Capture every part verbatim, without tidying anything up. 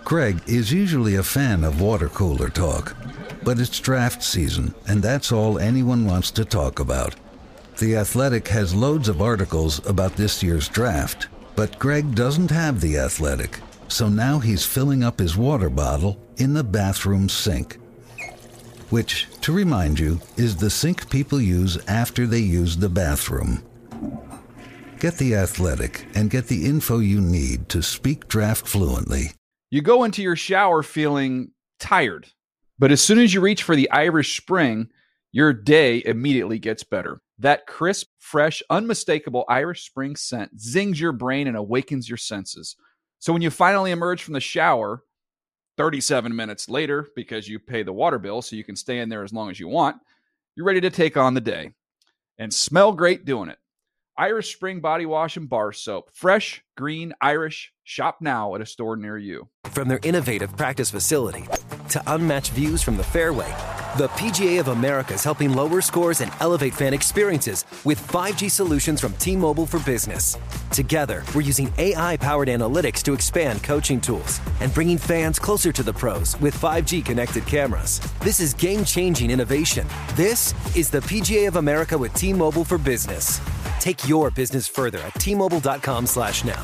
Greg is usually a fan of water cooler talk, but it's draft season, and that's all anyone wants to talk about. The Athletic has loads of articles about this year's draft, but Greg doesn't have The Athletic, so now he's filling up his water bottle in the bathroom sink, which, to remind you, is the sink people use after they use the bathroom. Get The Athletic and get the info you need to speak draft fluently. You go into your shower feeling tired, but as soon as you reach for the Irish Spring, your day immediately gets better. That crisp, fresh, unmistakable Irish Spring scent zings your brain and awakens your senses. So when you finally emerge from the shower, thirty-seven minutes later, because you pay the water bill so you can stay in there as long as you want, you're ready to take on the day and smell great doing it. Irish Spring Body Wash and Bar Soap. Fresh, green, Irish. Shop now at a store near you. From their innovative practice facility to unmatched views from the fairway, the P G A of America is helping lower scores and elevate fan experiences with five G solutions from T-Mobile for Business. Together, we're using A I-powered analytics to expand coaching tools and bringing fans closer to the pros with five G connected cameras. This is game-changing innovation. This is the P G A of America with T-Mobile for Business. Take your business further at T-Mobile.com slash now.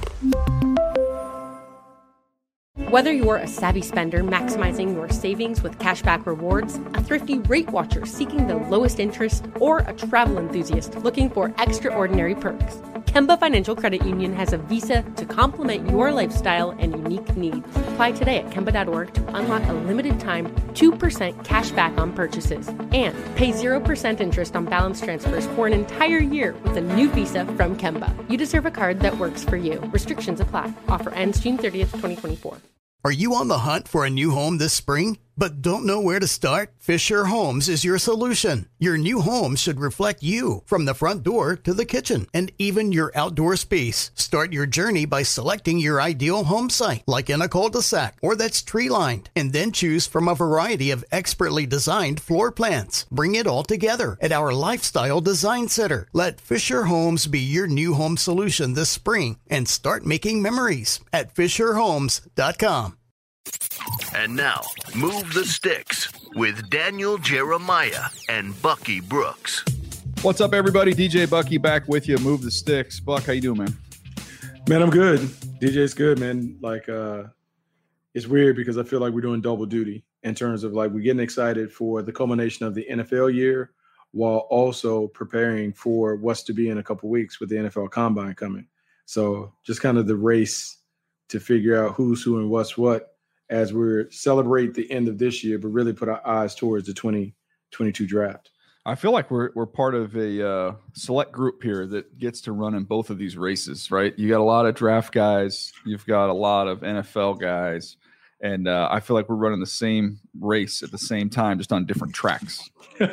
Whether you're a savvy spender maximizing your savings with cashback rewards, a thrifty rate watcher seeking the lowest interest, or a travel enthusiast looking for extraordinary perks, Kemba Financial Credit Union has a visa to complement your lifestyle and unique needs. Apply today at Kemba dot org to unlock a limited time two percent cash back on purchases and pay zero percent interest on balance transfers for an entire year with a new visa from Kemba. You deserve a card that works for you. Restrictions apply. Offer ends June thirtieth, twenty twenty-four. Are you on the hunt for a new home this spring, but don't know where to start? Fisher Homes is your solution. Your new home should reflect you, from the front door to the kitchen and even your outdoor space. Start your journey by selecting your ideal home site, like in a cul-de-sac or that's tree-lined, and then choose from a variety of expertly designed floor plans. Bring it all together at our Lifestyle Design Center. Let Fisher Homes be your new home solution this spring and start making memories at Fisher Homes dot com. And now, Move the Sticks with Daniel Jeremiah and Bucky Brooks. What's up, everybody? D J Bucky back with you. Move the Sticks. Buck, how you doing, man? Man, I'm good. D J's good, man. Like, uh, it's weird because I feel like we're doing double duty in terms of, like, we're getting excited for the culmination of the N F L year while also preparing for what's to be in a couple weeks with the N F L Combine coming. So just kind of the race to figure out who's who and what's what as we celebrate the end of this year, but really put our eyes towards the twenty twenty-two draft. I feel like we're we're part of a uh, select group here that gets to run in both of these races, right? You got a lot of draft guys, you've got a lot of N F L guys, and uh, I feel like we're running the same race at the same time, just on different tracks.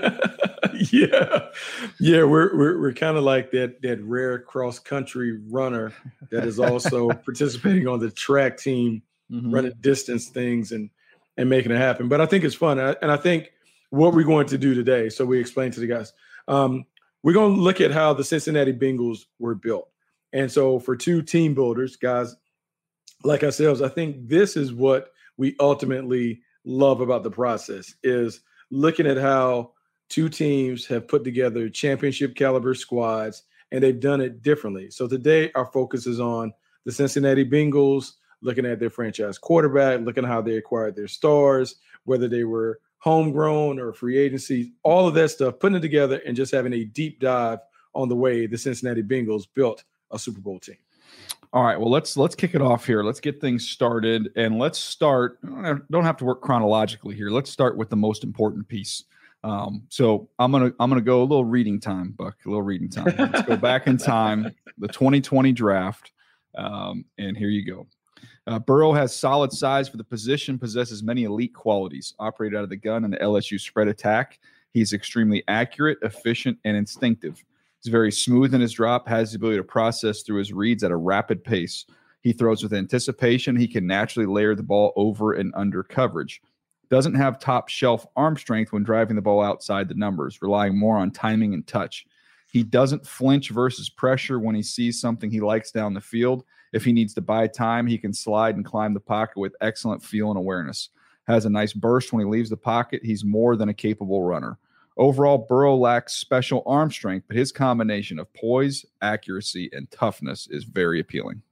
yeah, yeah, we're we're we're kind of like that that rare cross country runner that is also participating on the track team. Mm-hmm. Running distance things and and making it happen. But I think it's fun. And I, and I think what we're going to do today, so we explained to the guys, um, we're going to look at how the Cincinnati Bengals were built. And so for two team builders, guys like ourselves, I think this is what we ultimately love about the process, is looking at how two teams have put together championship caliber squads, and they've done it differently. So today our focus is on the Cincinnati Bengals, looking at their franchise quarterback, looking at how they acquired their stars, whether they were homegrown or free agency, all of that stuff, putting it together and just having a deep dive on the way the Cincinnati Bengals built a Super Bowl team. All right, well, let's let's kick it off here. Let's get things started, and let's start. Don't have to work chronologically here. Let's start with the most important piece. Um, so I'm gonna I'm gonna go a little reading time, Buck. A little reading time. Let's go back in time, the twenty twenty draft, um, and here you go. Uh, Burrow has solid size for the position, possesses many elite qualities, operated out of the gun in the L S U spread attack. He's extremely accurate, efficient, and instinctive. He's very smooth in his drop, has the ability to process through his reads at a rapid pace. He throws with anticipation. He can naturally layer the ball over and under coverage. Doesn't have top shelf arm strength when driving the ball outside the numbers, relying more on timing and touch. He doesn't flinch versus pressure when he sees something he likes down the field. If he needs to buy time, he can slide and climb the pocket with excellent feel and awareness. Has a nice burst when he leaves the pocket. He's more than a capable runner. Overall, Burrow lacks special arm strength, but his combination of poise, accuracy, and toughness is very appealing.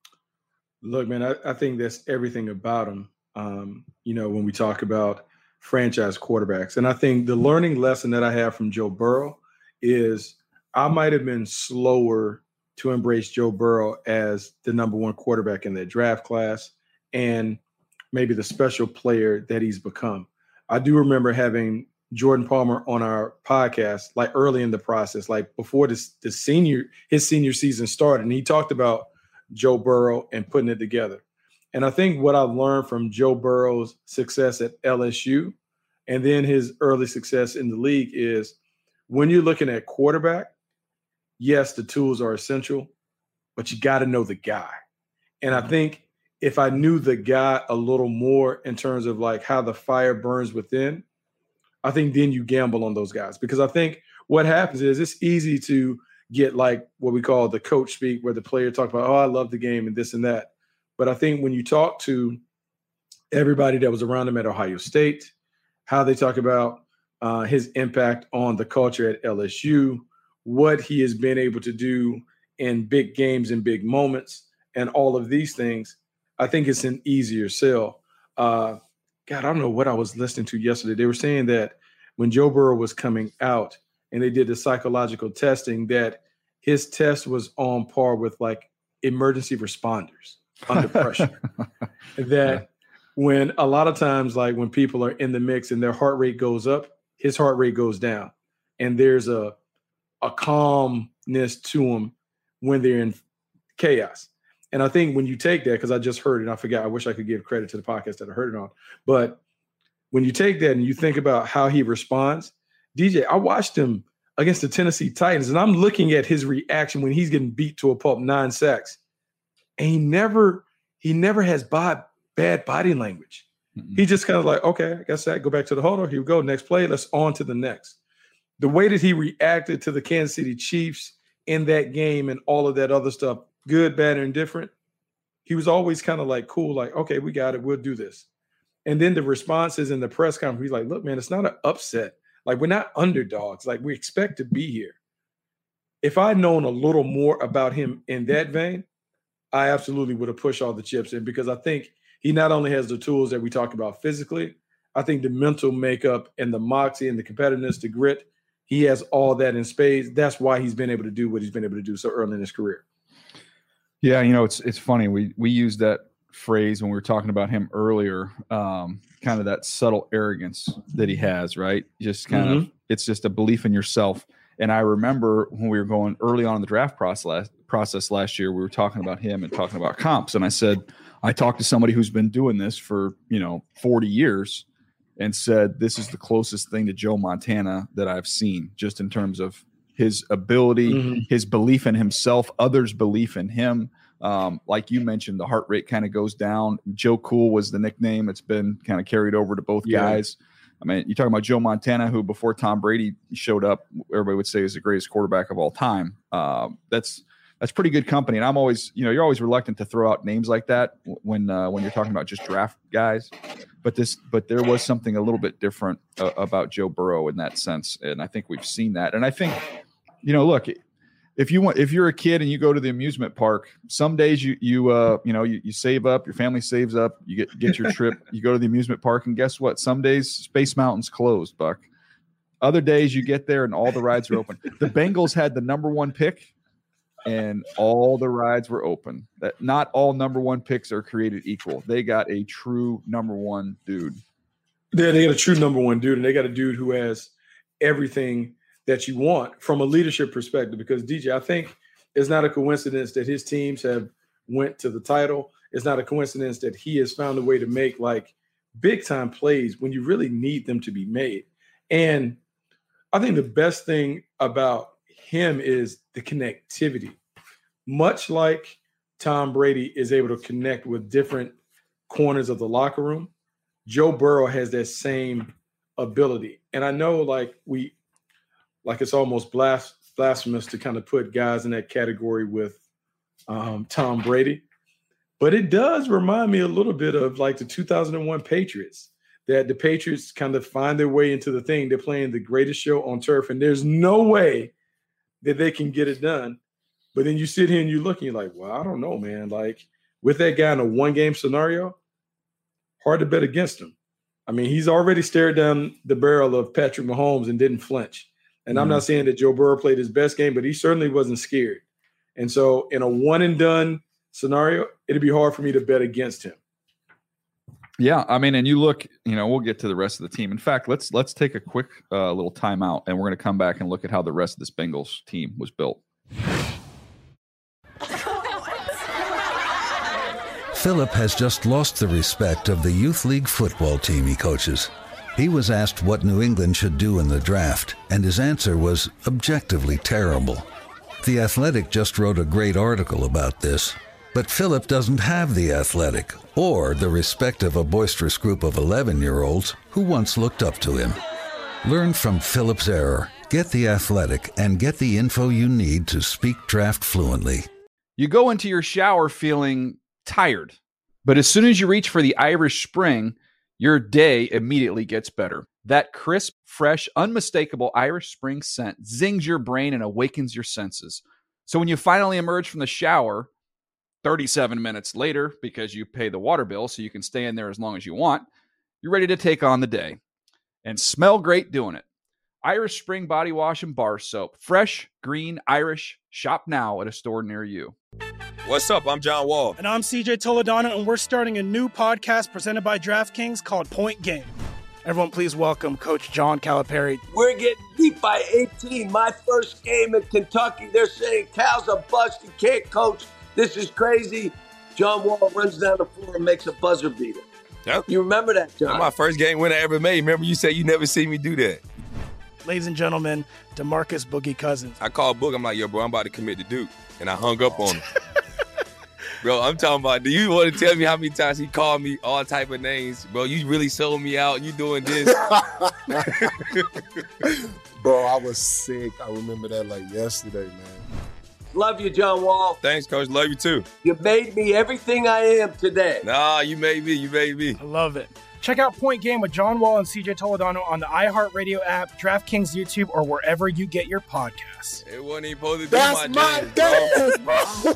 Look, man, I, I think that's everything about him, um, you know, when we talk about franchise quarterbacks. And I think the learning lesson that I have from Joe Burrow is I might have been slower to embrace Joe Burrow as the number one quarterback in that draft class and maybe the special player that he's become. I do remember having Jordan Palmer on our podcast, like early in the process, like before this, the senior, his senior season started. And he talked about Joe Burrow and putting it together. And I think what I've learned from Joe Burrow's success at L S U and then his early success in the league is when you're looking at quarterback, yes, the tools are essential, but you got to know the guy. And I think if I knew the guy a little more in terms of like how the fire burns within, I think then you gamble on those guys. Because I think what happens is it's easy to get like what we call the coach speak, where the player talk about, oh, I love the game and this and that. But I think when you talk to everybody that was around him at Ohio State, how they talk about uh, his impact on the culture at L S U, what he has been able to do in big games and big moments, and all of these things, I think it's an easier sell. Uh, God, I don't know what I was listening to yesterday. They were saying that when Joe Burrow was coming out and they did the psychological testing, that his test was on par with like emergency responders under pressure. That when a lot of times, like when people are in the mix and their heart rate goes up, his heart rate goes down. And there's a, a calmness to him when they're in chaos. And I think when you take that, because I just heard it, and I forgot, I wish I could give credit to the podcast that I heard it on. But when you take that and you think about how he responds, D J, I watched him against the Tennessee Titans, and I'm looking at his reaction when he's getting beat to a pulp, nine sacks. And he never, he never has bad, bad body language. Mm-hmm. He just kind of like, okay, I guess that, go back to the huddle. Here we go. Next play. Let's on to the next. The way that he reacted to the Kansas City Chiefs in that game and all of that other stuff, good, bad, or indifferent, he was always kind of like cool, like, okay, we got it. We'll do this. And then the responses in the press conference, he's like, look, man, it's not an upset. Like, we're not underdogs. Like, we expect to be here. If I'd known a little more about him in that vein, I absolutely would have pushed all the chips in, because I think he not only has the tools that we talk about physically, I think the mental makeup and the moxie and the competitiveness, the grit, he has all that in spades. That's why he's been able to do what he's been able to do so early in his career. Yeah, you know, it's it's funny. We we used that phrase when we were talking about him earlier, um, kind of that subtle arrogance that he has, right? Just kind mm-hmm. of, it's just a belief in yourself. And I remember when we were going early on in the draft process process last year, we were talking about him and talking about comps. And I said, I talked to somebody who's been doing this for, you know, forty years and said, this is the closest thing to Joe Montana that I've seen, just in terms of his ability, mm-hmm. his belief in himself, others' belief in him. Um, like you mentioned, the heart rate kind of goes down. Joe Cool was the nickname. It's been kind of carried over to both yeah. guys. I mean, you're talking about Joe Montana, who before Tom Brady showed up, everybody would say is the greatest quarterback of all time. Um, that's that's pretty good company. And I'm always, you know, you're always reluctant to throw out names like that when uh, when you're talking about just draft guys. But this, but there was something a little bit different uh, about Joe Burrow in that sense, and I think we've seen that. And I think, you know, look, if you want, if you're a kid and you go to the amusement park, some days you you uh you know you, you save up, your family saves up, you get get your trip, you go to the amusement park, and guess what? Some days Space Mountain's closed, Buck. Other days you get there and all the rides are open. The Bengals had the number one pick, and all the rides were open. That not all number one picks are created equal. They got a true number one dude. Yeah, they got a true number one dude, and they got a dude who has everything that you want from a leadership perspective. Because D J, I think it's not a coincidence that his teams have went to the title. It's not a coincidence that he has found a way to make like big time plays when you really need them to be made. And I think the best thing about him is the connectivity. Much like Tom Brady is able to connect with different corners of the locker room, Joe Burrow has that same ability. And I know like we, like it's almost blas- blasphemous to kind of put guys in that category with um, Tom Brady. But it does remind me a little bit of like the two thousand one Patriots, that the Patriots kind of find their way into the thing. They're playing the greatest show on turf, and there's no way that they can get it done. But then you sit here and you look and you're like, well, I don't know, man. Like with that guy in a one-game scenario, hard to bet against him. I mean, he's already stared down the barrel of Patrick Mahomes and didn't flinch. And mm-hmm. I'm not saying that Joe Burrow played his best game, but he certainly wasn't scared. And so in a one-and-done scenario, it'd be hard for me to bet against him. Yeah, I mean, and you look, you know, we'll get to the rest of the team. In fact, let's let's take a quick uh, little timeout, and we're going to come back and look at how the rest of this Bengals team was built. Philip has just lost the respect of the youth league football team he coaches. He was asked what New England should do in the draft, and his answer was objectively terrible. The Athletic just wrote a great article about this, but Philip doesn't have the Athletic or the respect of a boisterous group of eleven-year-olds who once looked up to him. Learn from Philip's error, get the Athletic, and get the info you need to speak draft fluently. You go into your shower feeling tired, but as soon as you reach for the Irish Spring, your day immediately gets better. That crisp, fresh, unmistakable Irish Spring scent zings your brain and awakens your senses. So when you finally emerge from the shower thirty-seven minutes later, because you pay the water bill so you can stay in there as long as you want, you're ready to take on the day and smell great doing it. Irish Spring Body Wash and Bar Soap. Fresh, green, Irish. Shop now at a store near you. What's up? I'm John Wall. And I'm C J Toledano, and we're starting a new podcast presented by DraftKings called Point Game. Everyone, please welcome Coach John Calipari. We're getting beat by eighteen. My first game in Kentucky, they're saying Cal's a bust. He can't coach. This is crazy. John Wall runs down the floor and makes a buzzer beater. Yep. You remember that, John? That's my first game win I ever made. Remember you said you never seen me do that. Ladies and gentlemen, DeMarcus Boogie Cousins. I called Boog. I'm like, yo, bro, I'm about to commit to Duke. And I hung up on him. Bro, I'm talking about, do you want to tell me how many times he called me all type of names? Bro, you really sold me out. You doing this. Bro, I was sick. I remember that like yesterday, man. Love you, John Wall. Thanks, Coach. Love you, too. You made me everything I am today. Nah, you made me. You made me. I love it. Check out Point Game with John Wall and C J Toledano on the iHeartRadio app, DraftKings YouTube, or wherever you get your podcasts. It wasn't even supposed to be That's my, my day, bro.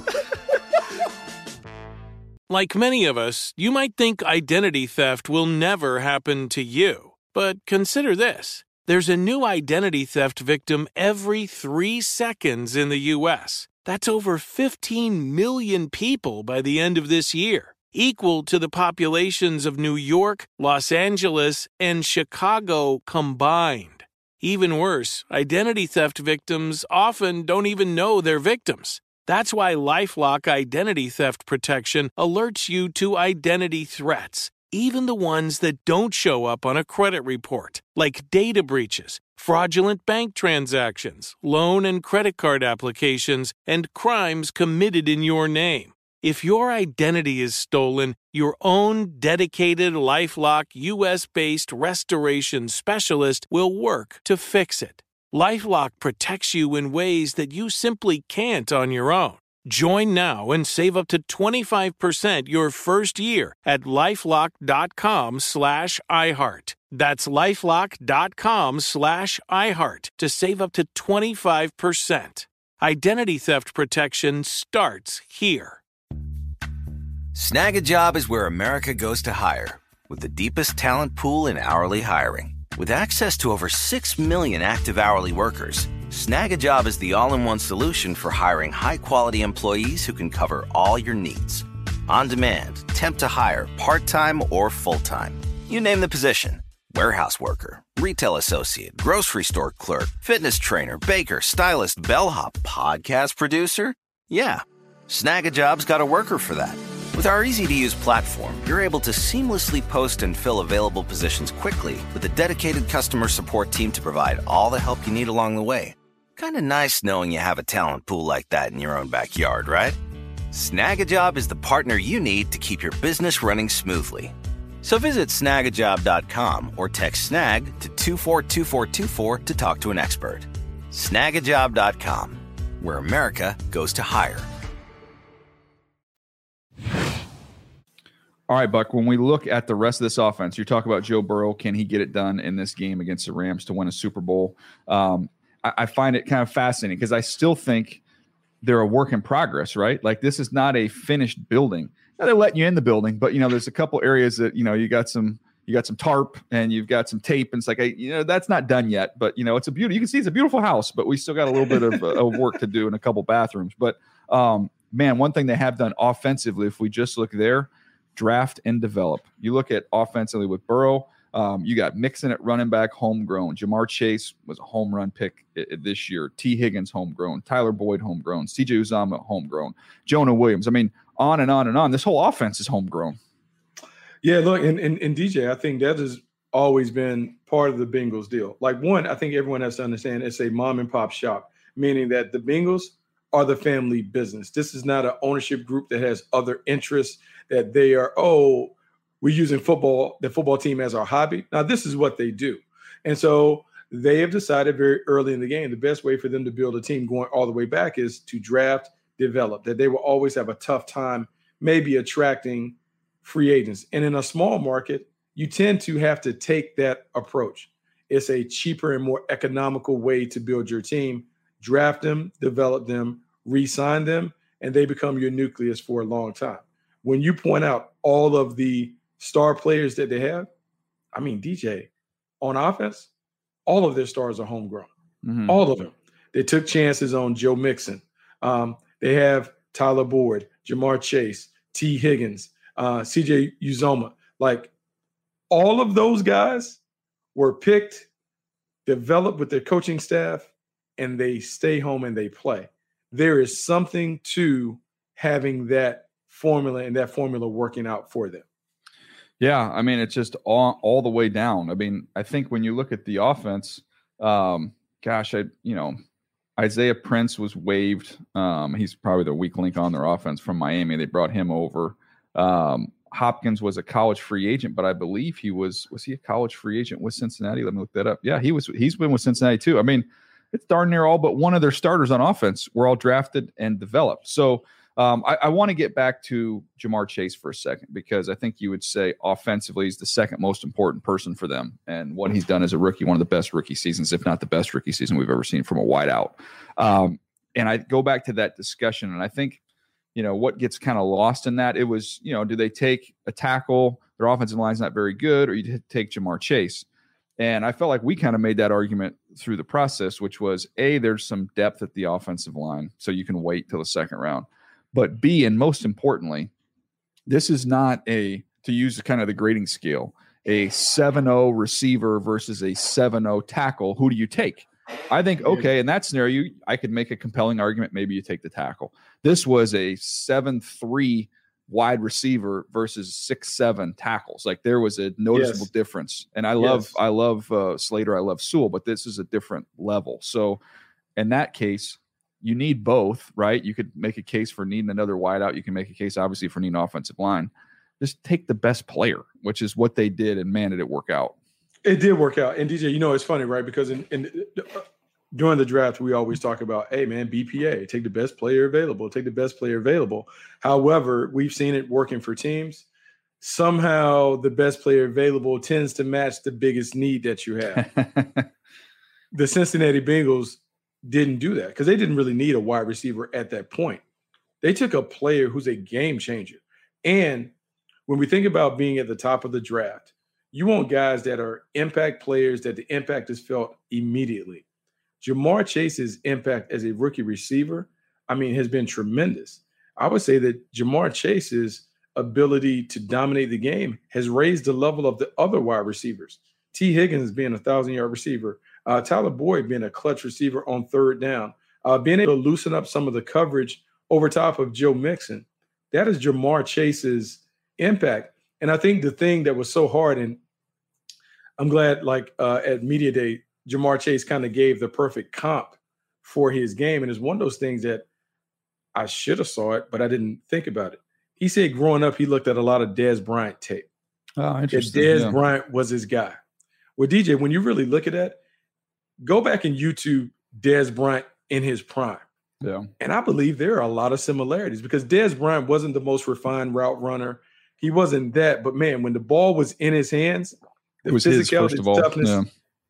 Like many of us, you might think identity theft will never happen to you. But consider this. There's a new identity theft victim every three seconds in the U S. That's over fifteen million people by the end of this year, equal to the populations of New York, Los Angeles, and Chicago combined. Even worse, identity theft victims often don't even know they're victims. That's why LifeLock Identity Theft Protection alerts you to identity threats, even the ones that don't show up on a credit report, like data breaches, fraudulent bank transactions, loan and credit card applications, and crimes committed in your name. If your identity is stolen, your own dedicated LifeLock U S-based restoration specialist will work to fix it. LifeLock protects you in ways that you simply can't on your own. Join now and save up to twenty-five percent your first year at LifeLock.com slash iHeart. That's LifeLock.com slash iHeart to save up to twenty-five percent. Identity theft protection starts here. Snag a Job is where America goes to hire, with the deepest talent pool in hourly hiring. With access to over six million active hourly workers, Snag a Job is the all-in-one solution for hiring high-quality employees who can cover all your needs. On demand, temp to hire, part-time or full-time. You name the position. Warehouse worker, retail associate, grocery store clerk, fitness trainer, baker, stylist, bellhop, podcast producer. Yeah, Snag a Job's got a worker for that. With our easy-to-use platform, you're able to seamlessly post and fill available positions quickly with a dedicated customer support team to provide all the help you need along the way. Kind of nice knowing you have a talent pool like that in your own backyard, right? Snag a Job is the partner you need to keep your business running smoothly. So visit snag a job dot com or text snag to two four two four two four to talk to an expert. snag a job dot com, where America goes to hire. All right, Buck, when we look at the rest of this offense, you talk about Joe Burrow. Can he get it done in this game against the Rams to win a Super Bowl? Um, I, I find it kind of fascinating because I still think they're a work in progress, right? Like, this is not a finished building. Now, they're letting you in the building, but, you know, there's a couple areas that, you know, you got some you got some tarp and you've got some tape. And it's like, I, you know, that's not done yet. But, you know, it's a beauty. You can see it's a beautiful house, but we still got a little bit of, uh, of work to do in a couple bathrooms. But, um, man, one thing they have done offensively, if we just look there, draft and develop. You look at offensively with Burrow, um, you got Mixon at running back, homegrown. Jamar Chase was a home run pick I- I this year. T. Higgins, homegrown. Tyler Boyd, homegrown. C J Uzomah, homegrown. Jonah Williams. I mean, on and on and on. This whole offense is homegrown. Yeah, look, and, and, and D J, I think that has always been part of the Bengals deal. Like, one, I think everyone has to understand it's a mom and pop shop, meaning that the Bengals are the family business. This is not an ownership group that has other interests, that they are, oh, we're using football, the football team as our hobby. Now, this is what they do. And so they have decided very early in the game, the best way for them to build a team going all the way back is to draft, develop, that they will always have a tough time maybe attracting free agents. And in a small market, you tend to have to take that approach. It's a cheaper and more economical way to build your team. Draft them, develop them, re-sign them, and they become your nucleus for a long time. When you point out all of the star players that they have, I mean, D J, on offense, all of their stars are homegrown. Mm-hmm. All of them. They took chances on Joe Mixon. Um, they have Tyler Boyd, Jamar Chase, T. Higgins, uh, C J Uzomah. Like, all of those guys were picked, developed with their coaching staff, and they stay home and they play. There is something to having that formula and that formula working out for them. Yeah, I mean, it's just all, all the way down. I mean, I think when you look at the offense, um, gosh, I you know, Isaiah Prince was waived. Um, he's probably the weak link on their offense from Miami. They brought him over. Um, Hopkins was a college free agent, but I believe he was was he a college free agent with Cincinnati? Let me look that up. Yeah, he was. He's been with Cincinnati too. I mean, it's darn near all but one of their starters on offense were all drafted and developed. So um, I, I want to get back to Jamar Chase for a second, because I think you would say offensively he's the second most important person for them. And what he's done as a rookie, one of the best rookie seasons, if not the best rookie season we've ever seen from a wideout. Um, and I go back to that discussion, and I think, you know, what gets kind of lost in that, it was, you know, do they take a tackle? Their offensive line's not very good, or you take Jamar Chase? And I felt like we kind of made that argument through the process, which was, A, there's some depth at the offensive line, so you can wait till the second round. But B, and most importantly, this is not a, to use kind of the grading scale, a seven oh receiver versus a seven oh tackle. Who do you take? I think, okay, in that scenario, I could make a compelling argument. Maybe you take the tackle. This was a seven three wide receiver versus six seven tackles. Like, there was a noticeable yes. difference. And I love, yes. I love uh, Slater. I love Sewell, but this is a different level. So in that case, you need both, right? You could make a case for needing another wideout. You can make a case, obviously, for needing offensive line. Just take the best player, which is what they did. And man, did it work out. It did work out. And D J, you know, it's funny, right? Because in, in uh, during the draft, we always talk about, hey, man, B P A, take the best player available, take the best player available. However, we've seen it working for teams. Somehow the best player available tends to match the biggest need that you have. The Cincinnati Bengals didn't do that because they didn't really need a wide receiver at that point. They took a player who's a game changer. And when we think about being at the top of the draft, you want guys that are impact players, that the impact is felt immediately. Jamar Chase's impact as a rookie receiver, I mean, has been tremendous. I would say that Jamar Chase's ability to dominate the game has raised the level of the other wide receivers. T. Higgins being a thousand-yard receiver, uh, Tyler Boyd being a clutch receiver on third down, uh, being able to loosen up some of the coverage over top of Joe Mixon. That is Jamar Chase's impact. And I think the thing that was so hard, and I'm glad, like uh, at Media Day, Jamar Chase kind of gave the perfect comp for his game. And it's one of those things that I should have saw it, but I didn't think about it. He said growing up, he looked at a lot of Dez Bryant tape. Oh, interesting. Dez yeah. Bryant was his guy. Well, D J, when you really look at that, go back and YouTube Dez Bryant in his prime. Yeah. And I believe there are a lot of similarities because Dez Bryant wasn't the most refined route runner. He wasn't that. But, man, when the ball was in his hands, the it was his, first of all. Toughness, yeah.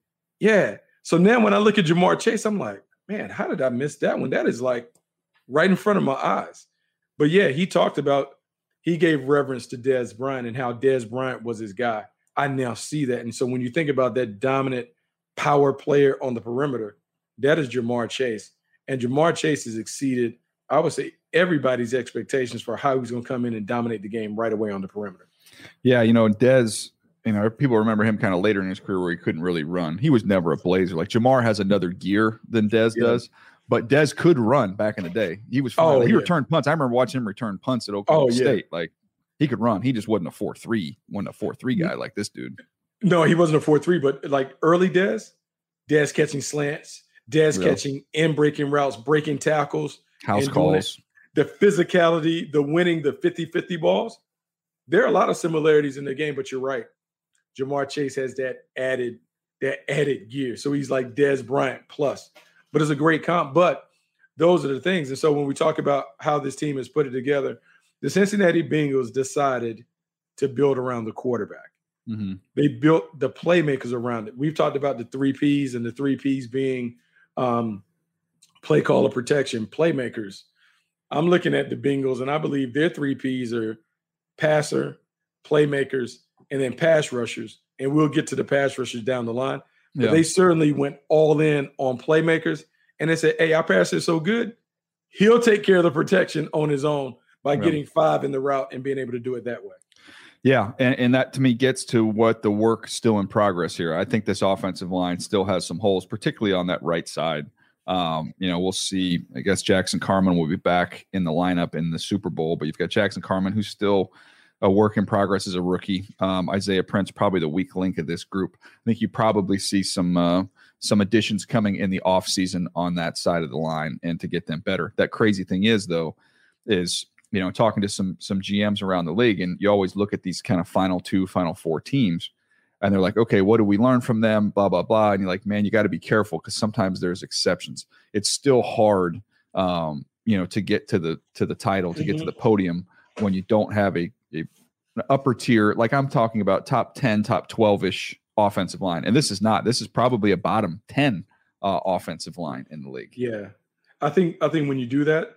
yeah. So now when I look at Jamar Chase, I'm like, man, how did I miss that one? That is like right in front of my eyes. But, yeah, he talked about he gave reverence to Dez Bryant and how Dez Bryant was his guy. I now see that. And so when you think about that dominant power player on the perimeter, that is Jamar Chase. And Jamar Chase has exceeded, I would say, everybody's expectations for how he's going to come in and dominate the game right away on the perimeter. Yeah, you know, Dez, you know, people remember him kind of later in his career where he couldn't really run. He was never a blazer. Like Jamar has another gear than Dez yeah. does, but Dez could run back in the day. He was fine. Oh, like, he yeah. returned punts. I remember watching him return punts at Oklahoma oh, yeah. State. Like he could run. He just wasn't a four three, wasn't a four three guy like this dude. No, he wasn't a four three, but like early Dez, Dez catching slants, Dez Real. catching in breaking routes, breaking tackles, house calls, the physicality, the winning, the fifty-fifty balls. There are a lot of similarities in the game, but you're right. Jamar Chase has that added, that added gear. So he's like Dez Bryant plus, but it's a great comp. But those are the things. And so when we talk about how this team has put it together, the Cincinnati Bengals decided to build around the quarterback. Mm-hmm. They built the playmakers around it. We've talked about the three Ps and the three Ps being um, play caller protection, playmakers. I'm looking at the Bengals, and I believe their three Ps are passer, playmakers, and then pass rushers. And we'll get to the pass rushers down the line. But yeah. they certainly went all in on playmakers. And they said, hey, our passer is so good, he'll take care of the protection on his own by yeah. getting five in the route and being able to do it that way. Yeah, and, and that to me gets to what the work still in progress here. I think this offensive line still has some holes, particularly on that right side. Um, you know, we'll see. I guess Jackson Carman will be back in the lineup in the Super Bowl, but you've got Jackson Carman, who's still a work in progress as a rookie. Um, Isaiah Prince, probably the weak link of this group. I think you probably see some uh, some additions coming in the offseason on that side of the line and to get them better. That crazy thing is, though, is you know, talking to some some G Ms around the league, and you always look at these kind of final two, final four teams, and they're like, okay, what do we learn from them? Blah, blah, blah. And you're like, man, you got to be careful because sometimes there's exceptions. It's still hard, um, you know, to get to the to the title, to mm-hmm. get to the podium when you don't have a, a an upper tier, like I'm talking about top ten, top twelve-ish offensive line. And this is not. This is probably a bottom ten uh, offensive line in the league. Yeah. I think I think when you do that,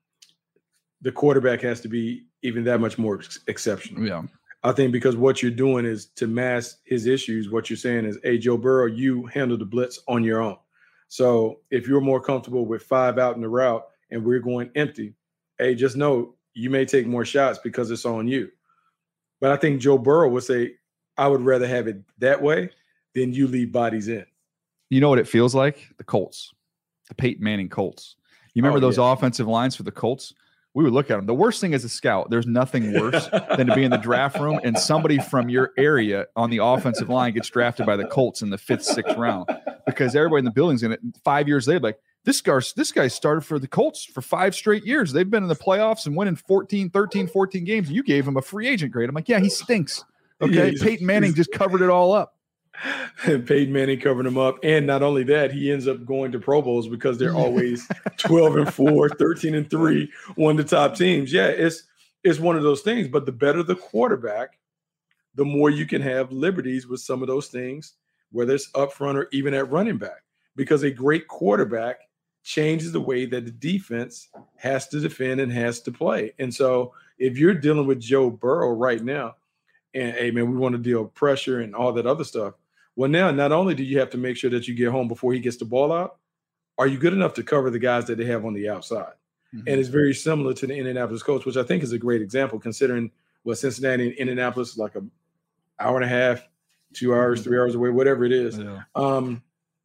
the quarterback has to be even that much more ex- exceptional. Yeah. I think because what you're doing is to mask his issues. What you're saying is, hey, Joe Burrow, you handle the blitz on your own. So if you're more comfortable with five out in the route and we're going empty, hey, just know you may take more shots because it's on you. But I think Joe Burrow would say, I would rather have it that way than you leave bodies in. You know what it feels like? The Colts, the Peyton Manning Colts. You remember oh, those yeah. offensive lines for the Colts? We would look at them. The worst thing as a scout, there's nothing worse than to be in the draft room and somebody from your area on the offensive line gets drafted by the Colts in the fifth, sixth round, because everybody in the building's in it. Five years later, like this guy, this guy started for the Colts for five straight years. They've been in the playoffs and winning fourteen, thirteen, fourteen games. You gave him a free agent grade. I'm like, yeah, he stinks. Okay. Yeah, Peyton Manning just covered it all up. And Peyton Manning covered him up. And not only that, he ends up going to Pro Bowls because they're always twelve and four, thirteen and three, one of the top teams. Yeah, it's it's one of those things. But the better the quarterback, the more you can have liberties with some of those things, whether it's up front or even at running back. Because a great quarterback changes the way that the defense has to defend and has to play. And so if you're dealing with Joe Burrow right now, and hey, man, we want to deal with pressure and all that other stuff. Well, now, not only do you have to make sure that you get home before he gets the ball out, are you good enough to cover the guys that they have on the outside? Mm-hmm. And it's very similar to the Indianapolis Colts, which I think is a great example considering what Cincinnati and Indianapolis, like an hour and a half, two hours, three hours away, whatever it is. Yeah. Um,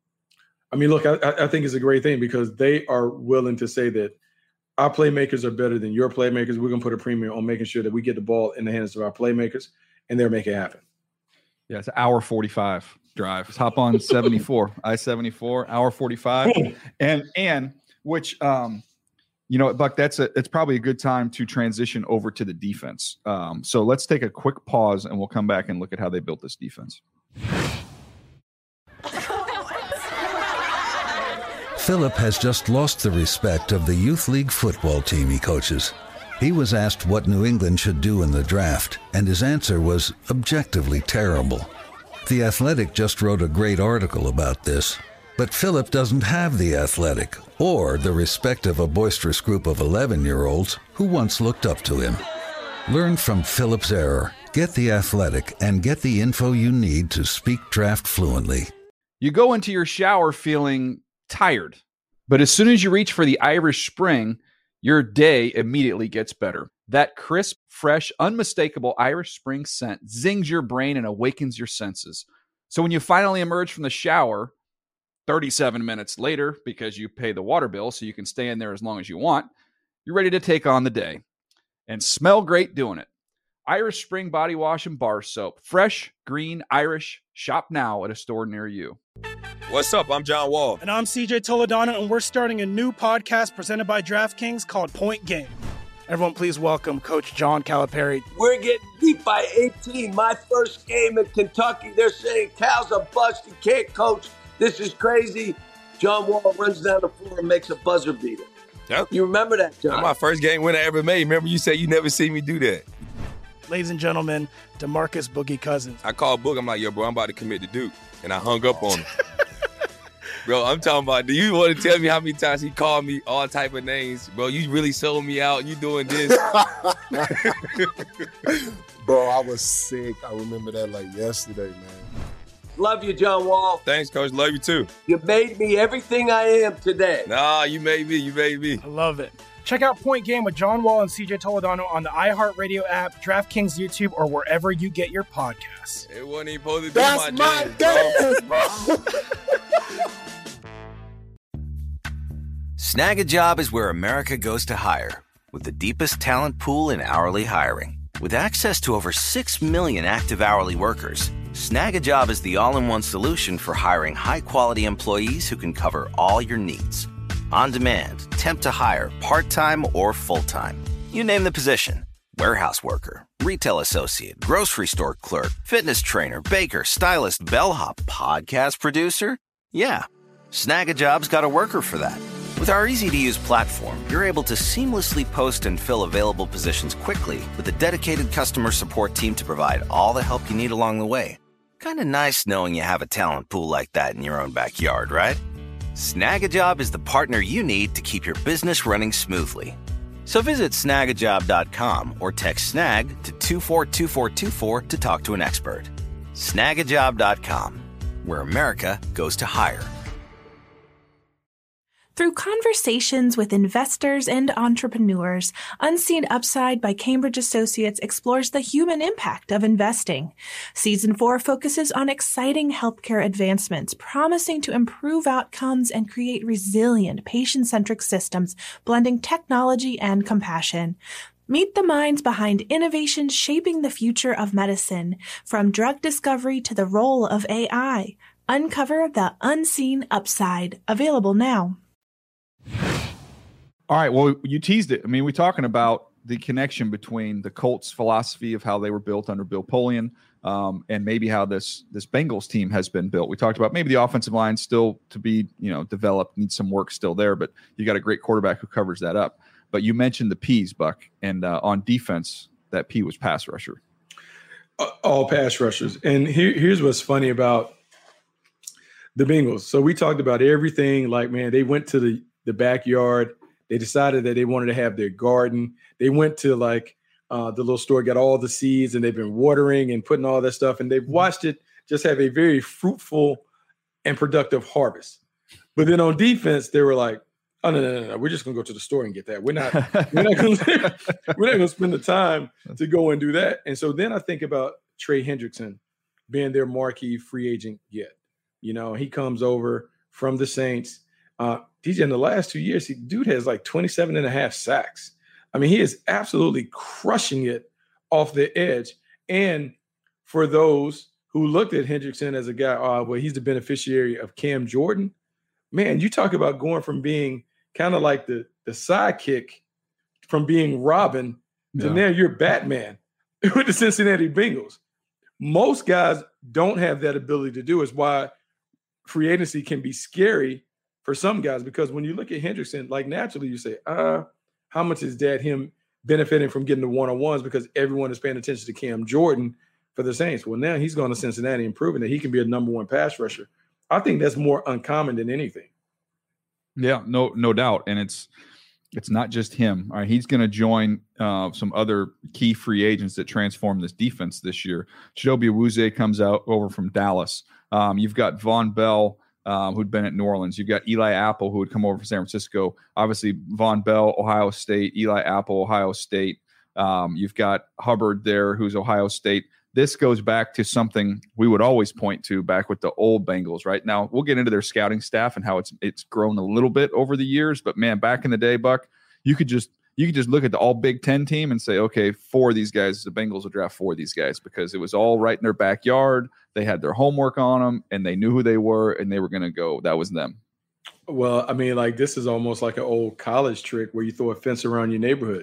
I mean, look, I, I think it's a great thing because they are willing to say that our playmakers are better than your playmakers. We're going to put a premium on making sure that we get the ball in the hands of our playmakers, and they'll make it happen. Yeah, it's an hour forty-five drive. Let's hop on seventy-four, I seventy-four, hour forty-five. and and which, um, you know, Buck, that's a it's probably a good time to transition over to the defense. Um, so let's take a quick pause, and we'll come back and look at how they built this defense. Philip has just lost the respect of the youth league football team he coaches. He was asked what New England should do in the draft, and his answer was objectively terrible. The Athletic just wrote a great article about this, but Philip doesn't have the Athletic or the respect of a boisterous group of eleven-year-olds who once looked up to him. Learn from Philip's error, get the Athletic, and get the info you need to speak draft fluently. You go into your shower feeling tired, but as soon as you reach for the Irish Spring, your day immediately gets better. That crisp, fresh, unmistakable Irish Spring scent zings your brain and awakens your senses. So when you finally emerge from the shower, thirty-seven minutes later, because you pay the water bill so you can stay in there as long as you want, you're ready to take on the day and smell great doing it. Irish Spring Body Wash and Bar Soap. Fresh, green, Irish. Shop now at a store near you. What's up? I'm John Wall. And I'm C J Toledano, and we're starting a new podcast presented by DraftKings called Point Game. Everyone, please welcome Coach John Calipari. We're getting beat by eighteen. My first game in Kentucky. They're saying Cal's a bust. He can't coach. This is crazy. John Wall runs down the floor and makes a buzzer beater. Yep. You remember that, John? That's my first game winner I ever made. Remember you said you never see me do that. Ladies and gentlemen, DeMarcus Boogie Cousins. I called Boog. I'm like, yo, bro, I'm about to commit to Duke. And I hung up on him. Bro, I'm talking about, do you want to tell me how many times he called me all type of names? Bro, you really sold me out. You doing this. Bro, I was sick. I remember that like yesterday, man. Love you, John Wall. Thanks, Coach. Love you, too. You made me everything I am today. Nah, you made me. You made me. I love it. Check out Point Game with John Wall and C J Toledano on the iHeartRadio app, DraftKings YouTube, or wherever you get your podcasts. It wasn't even supposed to be That's my, my dance, bro. Snag a Job is where America goes to hire, with the deepest talent pool in hourly hiring. With access to over six million active hourly workers, Snag a Job is the all-in-one solution for hiring high-quality employees who can cover all your needs. On demand, temp to hire, part-time or full-time. You name the position. Warehouse worker, retail associate, grocery store clerk, fitness trainer, baker, stylist, bellhop, podcast producer. Yeah, Snag a Job's got a worker for that. With our easy-to-use platform, you're able to seamlessly post and fill available positions quickly with a dedicated customer support team to provide all the help you need along the way. Kind of nice knowing you have a talent pool like that in your own backyard, right? Snag a Job is the partner you need to keep your business running smoothly. So visit snag a job dot com or text snag to two four two four two four to talk to an expert. snag a job dot com, where America goes to hire. Through conversations with investors and entrepreneurs, Unseen Upside by Cambridge Associates explores the human impact of investing. Season four focuses on exciting healthcare advancements, promising to improve outcomes and create resilient, patient-centric systems, blending technology and compassion. Meet the minds behind innovations shaping the future of medicine, from drug discovery to the role of A I. Uncover the Unseen Upside, available now. All right. Well, you teased it. I mean, we're talking about the connection between the Colts' philosophy of how they were built under Bill Polian, um, and maybe how this this Bengals team has been built. We talked about maybe the offensive line still to be, you know, developed, needs some work still there, but you got a great quarterback who covers that up. But you mentioned the P's, Buck, and uh, on defense, that P was pass rusher. All pass rushers. And here, here's what's funny about the Bengals. So we talked about everything. Like, man, they went to the the backyard. They decided that they wanted to have their garden. They went to like uh, the little store, got all the seeds, and they've been watering and putting all that stuff. And they've watched it just have a very fruitful and productive harvest. But then on defense, they were like, oh, no, no, no, no. We're just going to go to the store and get that. We're not, we're not going to we're not going to spend the time to go and do that. And so then I think about Trey Hendrickson being their marquee free agent yet. You know, he comes over from the Saints. Uh, D J, in the last two years, he dude has like twenty-seven and a half sacks. I mean, he is absolutely crushing it off the edge. And for those who looked at Hendrickson as a guy, oh, well, he's the beneficiary of Cam Jordan. Man, you talk about going from being kind of like the, the sidekick, from being Robin to Yeah. now you're Batman with the Cincinnati Bengals. Most guys don't have that ability to do. Is why free agency can be scary for some guys, because when you look at Hendrickson, like naturally you say, uh, how much is that him benefiting from getting the one-on-ones because everyone is paying attention to Cam Jordan for the Saints? Well, now he's going to Cincinnati and proving that he can be a number one pass rusher. I think that's more uncommon than anything. Yeah, no, no doubt. And it's it's not just him. All right, he's going to join uh, some other key free agents that transform this defense this year. Chidobe Awuzie comes out over from Dallas. Um, you've got Von Bell, um, who'd been at New Orleans. You've got Eli Apple, who would come over from San Francisco. Obviously, Von Bell, Ohio State. Eli Apple, Ohio State. Um, you've got Hubbard there, who's Ohio State. This goes back to something we would always point to back with the old Bengals, right? Now, we'll get into their scouting staff and how it's it's grown a little bit over the years. But, man, back in the day, Buck, you could just you could just look at the all Big Ten team and say, okay, four of these guys, the Bengals will draft four of these guys because it was all right in their backyard. They had their homework on them, and they knew who they were, and they were going to go. That was them. Well, I mean, like this is almost like an old college trick where you throw a fence around your neighborhood.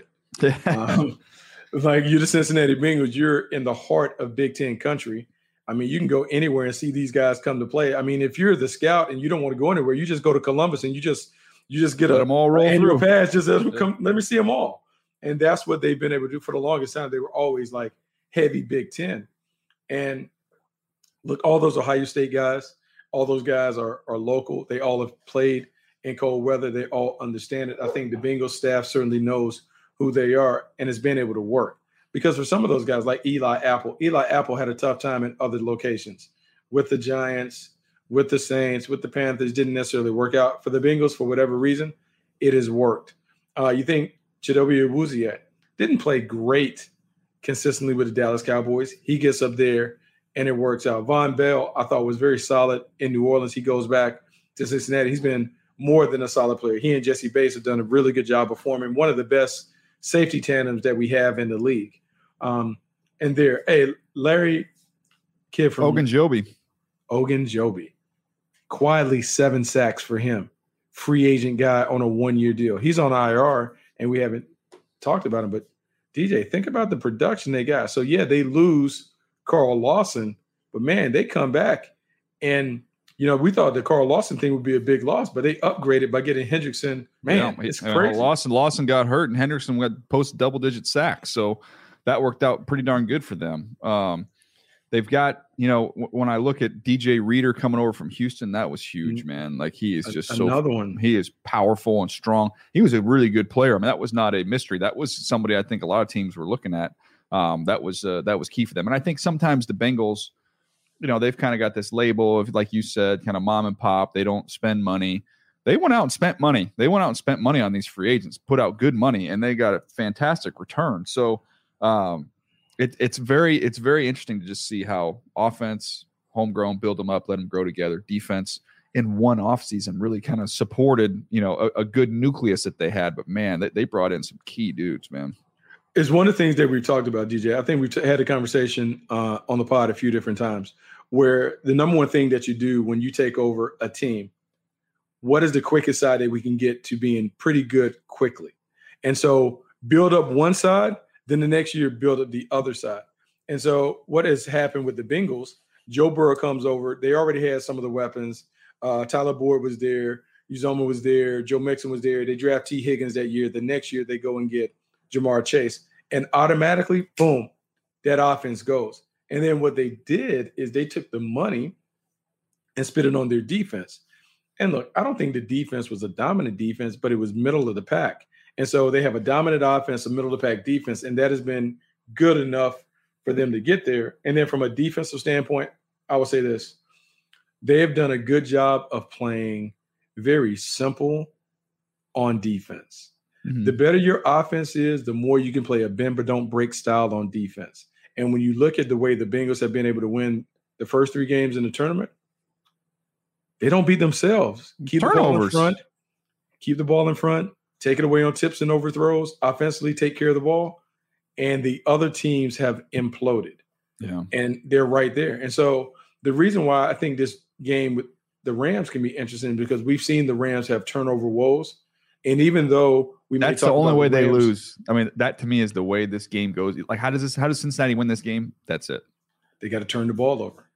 um, like you're the Cincinnati Bengals, you're in the heart of Big Ten country. I mean, you can go anywhere and see these guys come to play. I mean, if you're the scout and you don't want to go anywhere, you just go to Columbus and you just you just get let a them all roll annual through. pass. Just let them come. Let me see them all. And that's what they've been able to do for the longest time. They were always like heavy Big Ten. And look, all those Ohio State guys, all those guys are are local. They all have played in cold weather. They all understand it. I think the Bengals staff certainly knows who they are and has been able to work. Because for some of those guys like Eli Apple, Eli Apple had a tough time in other locations with the Giants, with the Saints, with the Panthers, didn't necessarily work out. For the Bengals, for whatever reason, it has worked. Uh, you think Chidobe Awuzie didn't play great consistently with the Dallas Cowboys. He gets up there and it works out. Von Bell, I thought, was very solid in New Orleans. He goes back to Cincinnati. He's been more than a solid player. He and Jesse Bates have done a really good job of forming one of the best safety tandems that we have in the league. Um, and there, hey, Larry, kid from Ogunjobi. Ogunjobi. Quietly seven sacks for him. Free agent guy on a one-year deal. He's on I R, and we haven't talked about him. But, D J, think about the production they got. So, yeah, they lose Carl Lawson, but, man, they come back. And, you know, we thought the Carl Lawson thing would be a big loss, but they upgraded by getting Hendrickson. Man, yeah, it's crazy. Uh, Lawson, Lawson got hurt, and Hendrickson got post double-digit sacks. So that worked out pretty darn good for them. Um, they've got, you know, w- when I look at D J Reader coming over from Houston, that was huge, man. Like he is just a- so another one. He is powerful and strong. He was a really good player. I mean, that was not a mystery. That was somebody I think a lot of teams were looking at. Um, that was uh, that was key for them. And I think sometimes the Bengals, you know, they've kind of got this label of, like you said, kind of mom and pop. They don't spend money. They went out and spent money. They went out and spent money on these free agents, put out good money, and they got a fantastic return. So um, it, it's very it's very interesting to just see how offense, homegrown, build them up, let them grow together. Defense in one offseason really kind of supported, you know, a, a good nucleus that they had. But, man, they, they brought in some key dudes, man. It's one of the things that we've talked about, D J. I think we've t- had a conversation uh, on the pod a few different times where the number one thing that you do when you take over a team, what is the quickest side that we can get to being pretty good quickly? And so build up one side, then the next year build up the other side. And so what has happened with the Bengals, Joe Burrow comes over. They already had some of the weapons. Uh, Tyler Boyd was there. Uzomah was there. Joe Mixon was there. They draft T. Higgins that year. The next year they go and get Jamar Chase. And automatically, boom, that offense goes. And then what they did is they took the money and spent it on their defense. And look, I don't think the defense was a dominant defense, but it was middle of the pack. And so they have a dominant offense, a middle of the pack defense, and that has been good enough for them to get there. And then from a defensive standpoint, I will say this. They have done a good job of playing very simple on defense. Mm-hmm. The better your offense is, the more you can play a bend but don't break style on defense. And when you look at the way the Bengals have been able to win the first three games in the tournament, they don't beat themselves. Keep Turnovers. the ball in front. Keep the ball in front. Take it away on tips and overthrows. Offensively, take care of the ball. And the other teams have imploded. Yeah. And they're right there. And so the reason why I think this game with the Rams can be interesting because we've seen the Rams have turnover woes. And even though we That's the only way the they lose. I mean, that to me is the way this game goes. Like, how does this? How does Cincinnati win this game? That's it. They got to turn the ball over.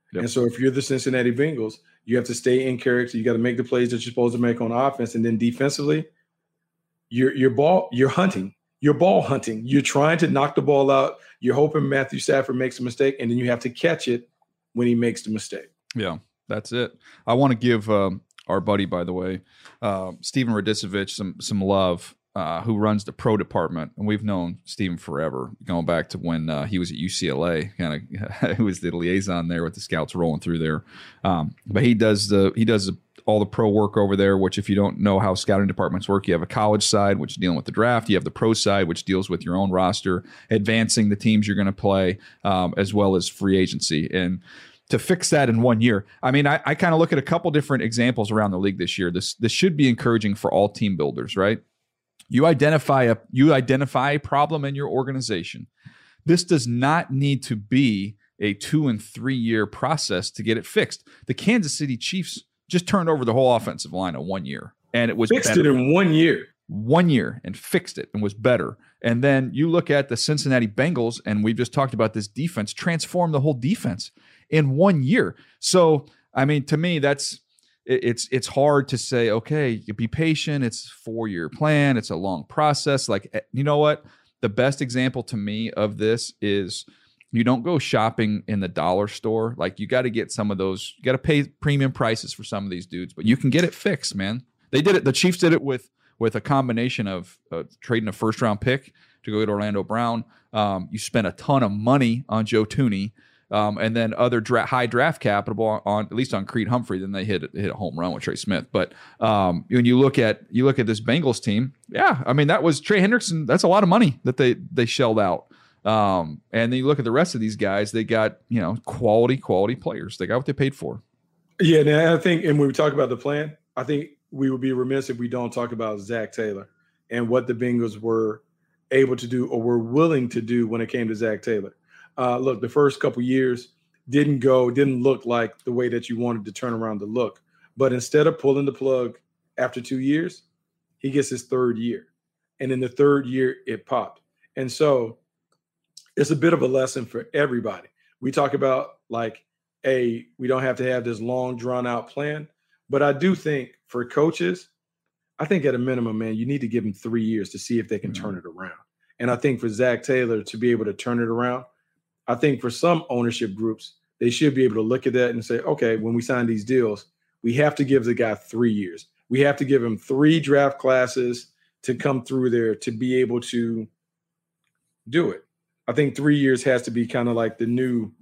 Yep. And so if you're the Cincinnati Bengals, you have to stay in character. You got to make the plays that you're supposed to make on offense. And then defensively, you're, you're ball, you're hunting. You're ball hunting. You're trying to knock the ball out. You're hoping Matthew Stafford makes a mistake, and then you have to catch it when he makes the mistake. Yeah, that's it. I want to give um, our buddy, by the way, uh, Steven Radicevich, some some love, uh, who runs the pro department. And we've known Steven forever, going back to when uh, he was at U C L A, kind of who was the liaison there with the scouts rolling through there. Um, but he does the he does the, all the pro work over there, which if you don't know how scouting departments work, you have a college side, which is dealing with the draft. You have the pro side, which deals with your own roster, advancing the teams you're going to play, um, as well as free agency. And to fix that in one year, I mean, I, I kind of look at a couple different examples around the league this year. This this should be encouraging for all team builders, right? You identify a you identify a problem in your organization. This does not need to be a two and three year process to get it fixed. The Kansas City Chiefs just turned over the whole offensive line in one year, and it was fixed better. it in one year. One year and fixed it and was better. And then you look at the Cincinnati Bengals, and we just talked about this defense, transform the whole defense in one year. So, I mean, to me, that's it, it's it's hard to say, okay, you be patient. It's a four-year plan. It's a long process. Like, you know what? The best example to me of this is you don't go shopping in the dollar store. Like, you got to get some of those. You got to pay premium prices for some of these dudes, but you can get it fixed, man. They did it. The Chiefs did it with with a combination of uh, trading a first round pick to go get Orlando Brown. Um, you spent a ton of money on Joe Thuney, um, and then other dra- high draft capital on, on at least on Creed Humphrey. Then they hit hit a home run with Trey Smith. But um, when you look at you look at this Bengals team, yeah, I mean that was Trey Hendrickson. That's a lot of money that they they shelled out. Um, and then you look at the rest of these guys, they got, you know, quality, quality players. They got what they paid for. Yeah. And I think, and when we talk about the plan, I think we would be remiss if we don't talk about Zach Taylor and what the Bengals were able to do or were willing to do when it came to Zach Taylor. Uh, look, the first couple years didn't go, didn't look like the way that you wanted to turn around the look. But instead of pulling the plug after two years, he gets his third year. And in the third year, it popped. And so it's a bit of a lesson for everybody. We talk about like, a we don't have to have this long drawn out plan, but I do think for coaches, I think at a minimum, man, you need to give them three years to see if they can mm-hmm. turn it around. And I think for Zach Taylor to be able to turn it around, I think for some ownership groups, they should be able to look at that and say, okay, when we sign these deals, we have to give the guy three years. We have to give him three draft classes to come through there to be able to do it. I think three years has to be kind of like the new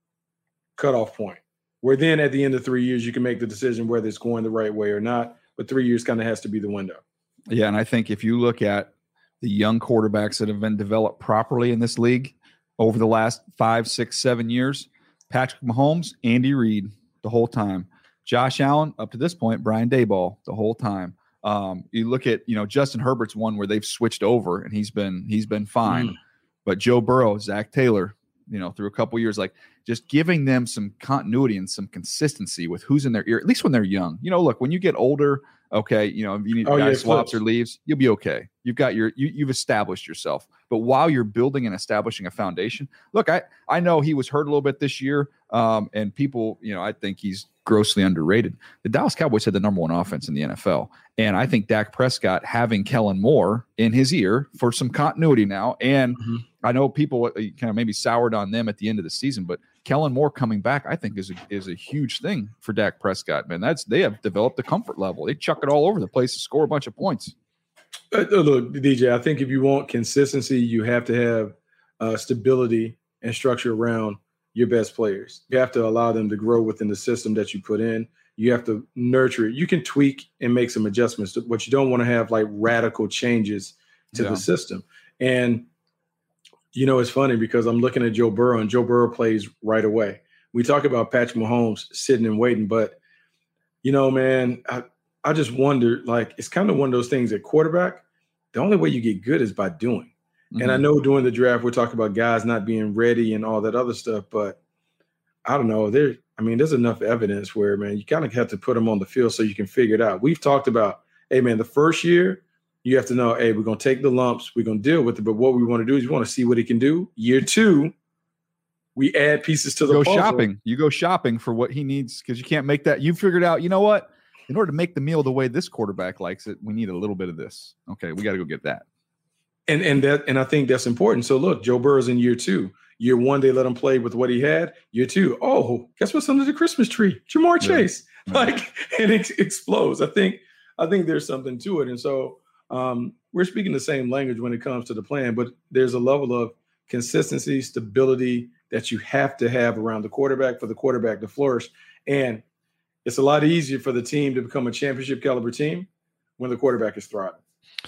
cutoff point, where then at the end of three years, you can make the decision whether it's going the right way or not. But three years kind of has to be the window. Yeah, and I think if you look at the young quarterbacks that have been developed properly in this league over the last five, six, seven years, Patrick Mahomes, Andy Reid the whole time. Josh Allen, up to this point, Brian Daboll the whole time. Um, you look at, you know, Justin Herbert's one where they've switched over and he's been he's been fine. Mm. But Joe Burrow, Zach Taylor, you know, through a couple years, like just giving them some continuity and some consistency with who's in their ear, at least when they're young. You know, look, when you get older, okay, you know, if you need oh, guy yeah, swaps close. or leaves, you'll be okay. You've got your, you, you've established yourself. But while you're building and establishing a foundation, look, I, I know he was hurt a little bit this year, um, and people, you know, I think he's grossly underrated. The Dallas Cowboys had the number one offense in the N F L. And I think Dak Prescott having Kellen Moore in his ear for some continuity now. And mm-hmm. I know people kind of maybe soured on them at the end of the season, but Kellen Moore coming back, I think is a, is a huge thing for Dak Prescott, man. That's, they have developed a comfort level. They chuck it all over the place to score a bunch of points. Uh, look, D J, I think if you want consistency, you have to have uh, stability and structure around your best players. You have to allow them to grow within the system that you put in. You have to nurture it. You can tweak and make some adjustments, but you don't want to have like radical changes to yeah. the system. And, you know, it's funny because I'm looking at Joe Burrow, and Joe Burrow plays right away. We talk about Patrick Mahomes sitting and waiting, but, you know, man, I, I just wonder, like, it's kind of one of those things at quarterback, the only way you get good is by doing. Mm-hmm. And I know during the draft, we're talking about guys not being ready and all that other stuff, but I don't know. There, I mean, there's enough evidence where, man, you kind of have to put them on the field so you can figure it out. We've talked about, hey, man, the first year, you have to know, hey, we're going to take the lumps, we're going to deal with it, but what we want to do is we want to see what he can do. Year two, we add pieces to the go puzzle. shopping. You go shopping for what he needs because you can't make that. You figured out, you know what? In order to make the meal the way this quarterback likes it, we need a little bit of this. Okay, we got to go get that. And and that and I think that's important. So look, Joe Burrow's in year two. Year one, they let him play with what he had. Year two, oh, guess what's under the Christmas tree? Jamar Chase. Yeah. Like, and it explodes. I think I think there's something to it. And so um, we're speaking the same language when it comes to the plan, but there's a level of consistency, stability that you have to have around the quarterback for the quarterback to flourish. And it's a lot easier for the team to become a championship caliber team when the quarterback is thriving.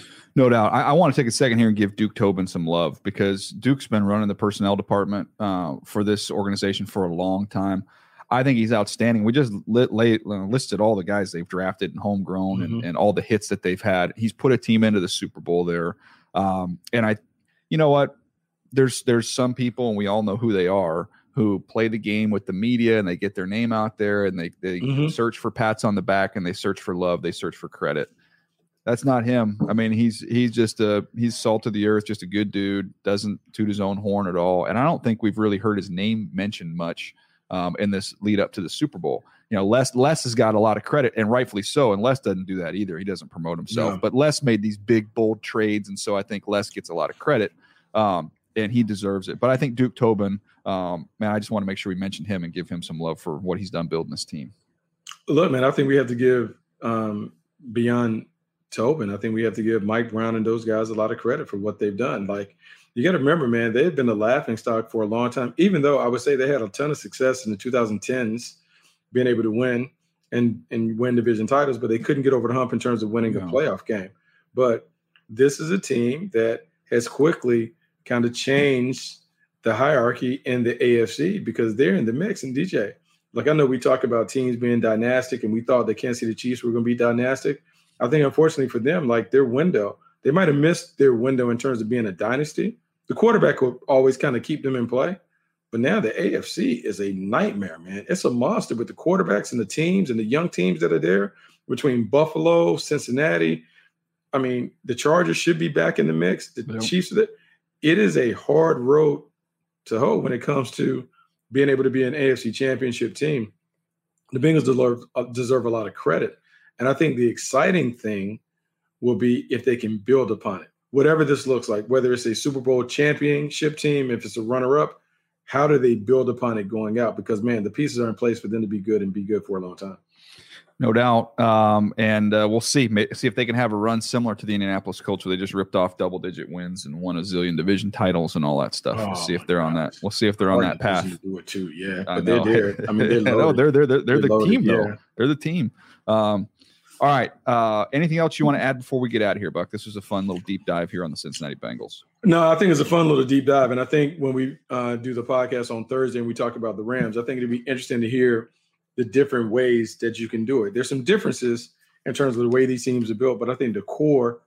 No doubt. I, I want to take a second here and give Duke Tobin some love because Duke's been running the personnel department uh, for this organization for a long time. I think he's outstanding. We just lit, lay, listed all the guys they've drafted and homegrown mm-hmm. and, and all the hits that they've had. He's put a team into the Super Bowl there. Um, and I, you know what? There's there's some people, and we all know who they are, who play the game with the media and they get their name out there and they, they mm-hmm. search for pats on the back and they search for love. They search for credit. That's not him. I mean, he's he's just a he's salt of the earth, just a good dude, doesn't toot his own horn at all. And I don't think we've really heard his name mentioned much um, in this lead up to the Super Bowl. You know, Les Les has got a lot of credit, and rightfully so. And Les doesn't do that either. He doesn't promote himself. No. But Les made these big, bold trades, and so I think Les gets a lot of credit. Um, and he deserves it. But I think Duke Tobin, um, man, I just want to make sure we mention him and give him some love for what he's done building this team. Look, man, I think we have to give um, beyond Tobin, I think we have to give Mike Brown and those guys a lot of credit for what they've done. Like, you got to remember, man, they've been a laughing stock for a long time, even though I would say they had a ton of success in the twenty tens, being able to win and, and win division titles, but they couldn't get over the hump in terms of winning no. a playoff game. But this is a team that has quickly kind of changed the hierarchy in the A F C because they're in the mix. And D J, like, I know we talk about teams being dynastic and we thought that Kansas City Chiefs were going to be dynastic. I think, unfortunately for them, like, their window, they might have missed their window in terms of being a dynasty. The quarterback will always kind of keep them in play. But now the A F C is a nightmare, man. It's a monster with the quarterbacks and the teams and the young teams that are there between Buffalo, Cincinnati. I mean, the Chargers should be back in the mix. The yep. Chiefs are there. It is a hard road to hoe when it comes to being able to be an A F C championship team. The Bengals deserve, uh, deserve a lot of credit. And I think the exciting thing will be if they can build upon it. Whatever this looks like, whether it's a Super Bowl championship team, if it's a runner-up, how do they build upon it going out? Because, man, the pieces are in place for them to be good and be good for a long time. No doubt. Um, and uh, we'll see. See if they can have a run similar to the Indianapolis Colts where they just ripped off double-digit wins and won a zillion division titles and all that stuff. Oh, we'll see if they're on that. We'll see if they're on that path. To do it too, yeah. But they're there. I mean, they're no, they're they're they're, they're, they're the loaded, team though. Yeah. They're the team. Um, all right. Uh, anything else you want to add before we get out of here, Buck? This was a fun little deep dive here on the Cincinnati Bengals. No, I think it's a fun little deep dive. And I think when we uh, do the podcast on Thursday and we talk about the Rams, I think it'd be interesting to hear the different ways that you can do it. There's some differences in terms of the way these teams are built, but I think the core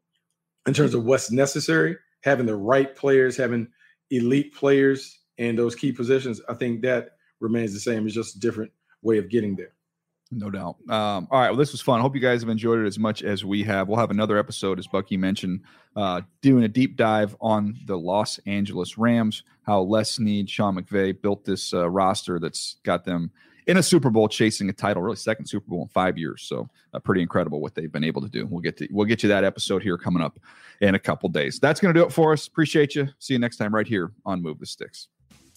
in terms of what's necessary, having the right players, having elite players in those key positions, I think that remains the same. It's just a different way of getting there. No doubt. Um, all right. Well, this was fun. I hope you guys have enjoyed it as much as we have. We'll have another episode, as Bucky mentioned, uh, doing a deep dive on the Los Angeles Rams, how Les Snead, Sean McVay built this uh, roster that's got them in a Super Bowl chasing a title, really second Super Bowl in five years. So uh, pretty incredible what they've been able to do. We'll get to, we'll get you that episode here coming up in a couple days. That's going to do it for us. Appreciate you. See you next time right here on Move the Sticks.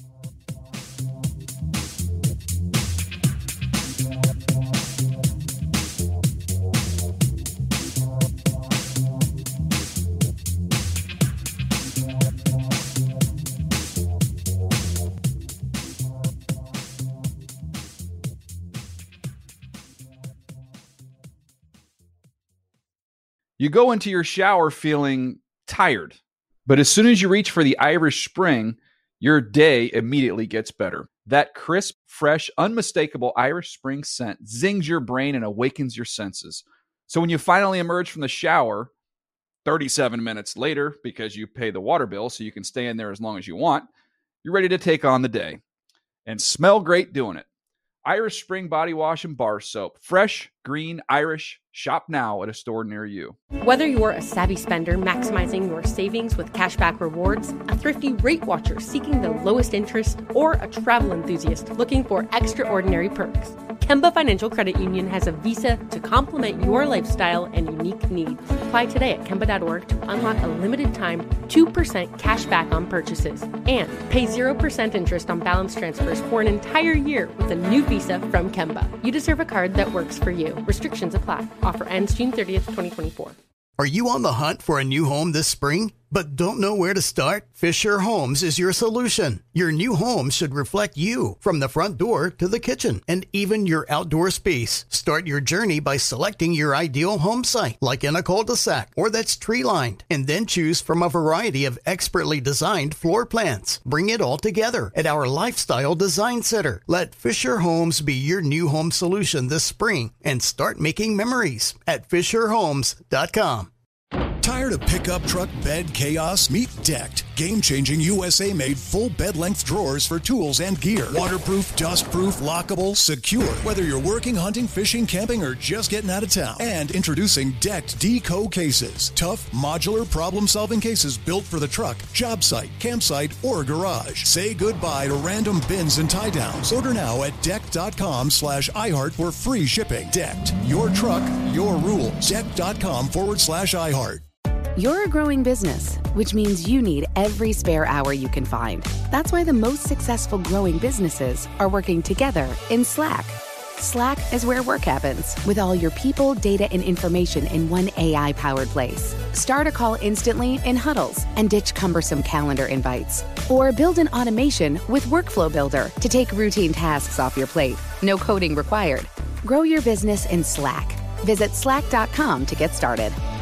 You go into your shower feeling tired, but as soon as you reach for the Irish Spring, your day immediately gets better. That crisp, fresh, unmistakable Irish Spring scent zings your brain and awakens your senses. So when you finally emerge from the shower, thirty-seven minutes later, because you pay the water bill so you can stay in there as long as you want, you're ready to take on the day and smell great doing it. Irish Spring Body Wash and Bar Soap. Fresh, green, Irish. Shop now at a store near you. Whether you're a savvy spender maximizing your savings with cashback rewards, a thrifty rate watcher seeking the lowest interest, or a travel enthusiast looking for extraordinary perks, Kemba Financial Credit Union has a visa to complement your lifestyle and unique needs. Apply today at Kemba dot org to unlock a limited time two percent cash back on purchases and pay zero percent interest on balance transfers for an entire year with a new visa from Kemba. You deserve a card that works for you. Restrictions apply. Offer ends June thirtieth, twenty twenty-four. Are you on the hunt for a new home this spring, but don't know where to start? Fisher Homes is your solution. Your new home should reflect you, from the front door to the kitchen and even your outdoor space. Start your journey by selecting your ideal home site, like in a cul-de-sac or that's tree-lined, and then choose from a variety of expertly designed floor plans. Bring it all together at our Lifestyle Design Center. Let Fisher Homes be your new home solution this spring and start making memories at fisher homes dot com. Tired of pickup truck bed chaos? Meet Decked. Game-changing U S A-made full bed-length drawers for tools and gear. Waterproof, dust-proof, lockable, secure. Whether you're working, hunting, fishing, camping, or just getting out of town. And introducing Decked Deco cases. Tough, modular, problem-solving cases built for the truck, job site, campsite, or garage. Say goodbye to random bins and tie-downs. Order now at decked.com slash iHeart for free shipping. Decked. Your truck, your rules. Decked.com forward slash iHeart. You're a growing business, which means you need every spare hour you can find. That's why the most successful growing businesses are working together in Slack. Slack is where work happens, with all your people, data, and information in one A I-powered place. Start a call instantly in huddles and ditch cumbersome calendar invites. Or build an automation with Workflow Builder to take routine tasks off your plate. No coding required. Grow your business in Slack. Visit slack dot com to get started.